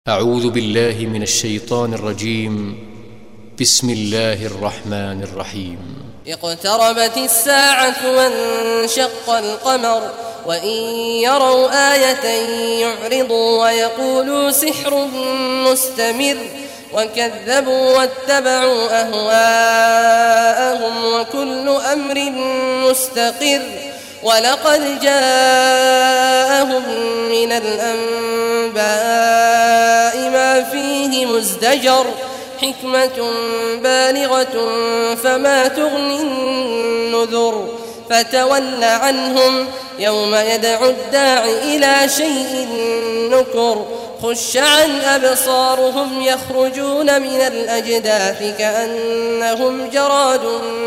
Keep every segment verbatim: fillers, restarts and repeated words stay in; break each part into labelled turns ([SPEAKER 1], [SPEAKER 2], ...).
[SPEAKER 1] أعوذ بالله من الشيطان الرجيم. بسم الله الرحمن الرحيم.
[SPEAKER 2] اقتربت الساعة وانشق القمر وإن يروا آية يعرضوا ويقولوا سحر مستمر وكذبوا واتبعوا أهواءهم وكل أمر مستقر ولقد جاءهم من الأنباء ما فيه مزدجر حكمة بالغة فما تغني النذر فتول عنهم يوم يدعو الداع إلى شيء نكر خش عن أبصارهم يخرجون من الأجداث كأنهم جراد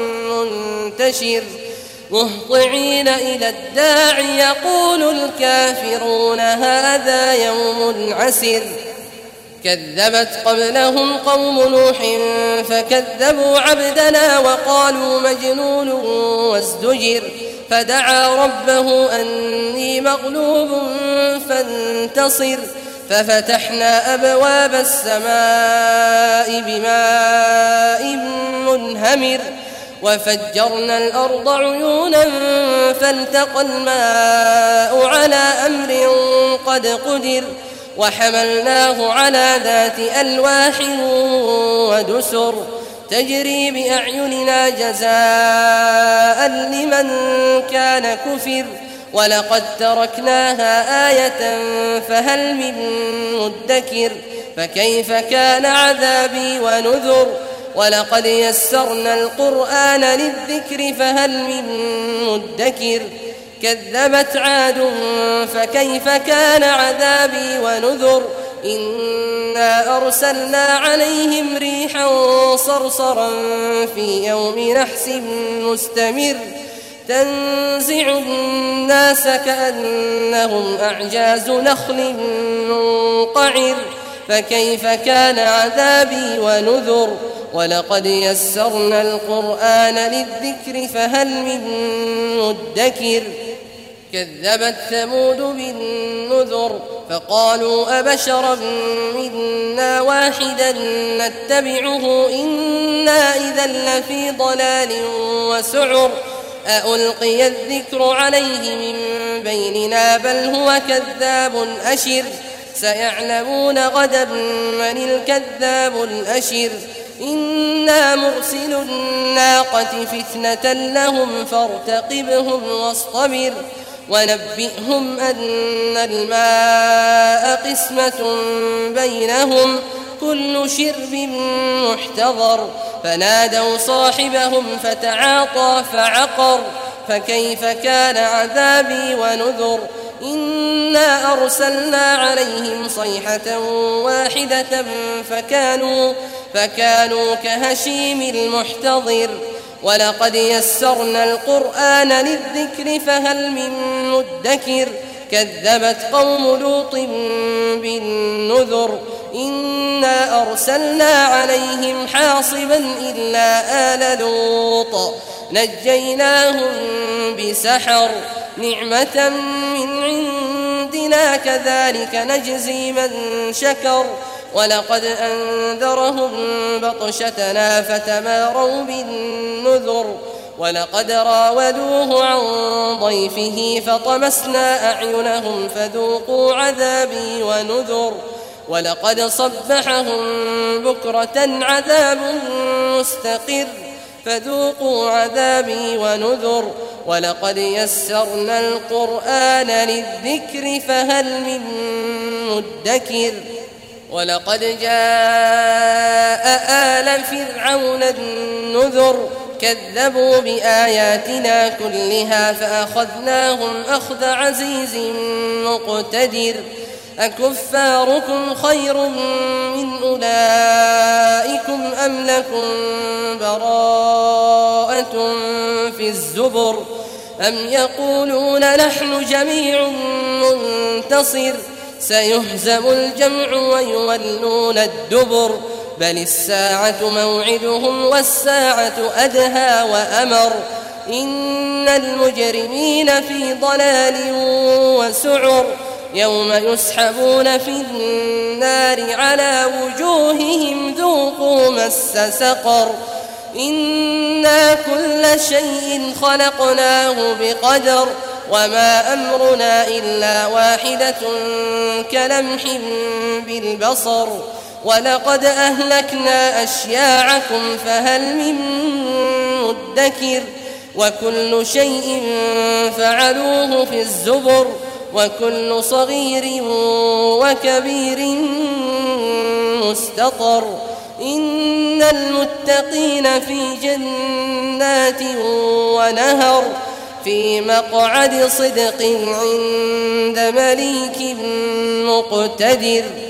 [SPEAKER 2] منتشر مهطعين إلى الداع يقول الكافرون هذا يوم عسر كذبت قبلهم قوم نوح فكذبوا عبدنا وقالوا مجنون وازدجر فدعا ربه أني مغلوب فانتصر ففتحنا أبواب السماء بماء منهمر وفجرنا الأرض عيونا فالتقى الماء على أمر قد قدر وحملناه على ذات ألواح ودسر تجري بأعيننا جزاء لمن كان كفر ولقد تركناها آية فهل من مدكر فكيف كان عذابي ونذر ولقد يسرنا القرآن للذكر فهل من مدكر كذبت عاد فكيف كان عذابي ونذر إنا أرسلنا عليهم ريحا صرصرا في يوم نحس مستمر تنزع الناس كأنهم أعجاز نخل منقعر فكيف كان عذابي ونذر ولقد يسرنا القرآن للذكر فهل من مدكر كذبت ثمود بالنذر فقالوا أبشرا منا واحدا نتبعه إنا إذا لفي ضلال وسعر أألقي الذكر عليه من بيننا بل هو كذاب أشر سيعلمون غدا من الكذاب الأشر إنا مرسل الناقة فتنة لهم فارتقبهم واصطبر ونبئهم أن الماء قسمة بينهم كل شرب محتضر فنادوا صاحبهم فتعاطى فعقر فكيف كان عذابي ونذر إنا أرسلنا عليهم صيحة واحدة فكانوا, فكانوا كهشيم المحتضر ولقد يسرنا القرآن للذكر فهل من مدكر كذبت قوم لوط بالنذر إنا أرسلنا عليهم حاصبا إلا آل لوط نجيناهم بسحر نعمة من عندنا كذلك نجزي من شكر ولقد أنذرهم بطشتنا فتماروا بالنذر ولقد راودوه عن ضيفه فطمسنا أعينهم فذوقوا عذابي ونذر ولقد صبحهم بكرة عذاب مستقر فذوقوا عذابي ونذر ولقد يسرنا القرآن للذكر فهل من مدكر ولقد جاء آل فرعون النذر كذبوا بآياتنا كلها فأخذناهم أخذ عزيز مقتدر أكفاركم خير من أولئكم أم لكم براءة في الزبر أم يقولون نحن جميع منتصر سيهزم الجمع ويولون الدبر بل الساعة موعدهم والساعة أدهى وأمر إن المجرمين في ضلال وسعر يوم يسحبون في النار على وجوههم ذوقوا مس سقر إنا كل شيء خلقناه بقدر وما أمرنا إلا واحدة كلمح بالبصر ولقد أهلكنا أشياعكم فهل من مدكر وكل شيء فعلوه في الزبر وكل صغير وكبير مستطر إن المتقين في جنات ونهر في مقعد صدق عند مليك مقتدر.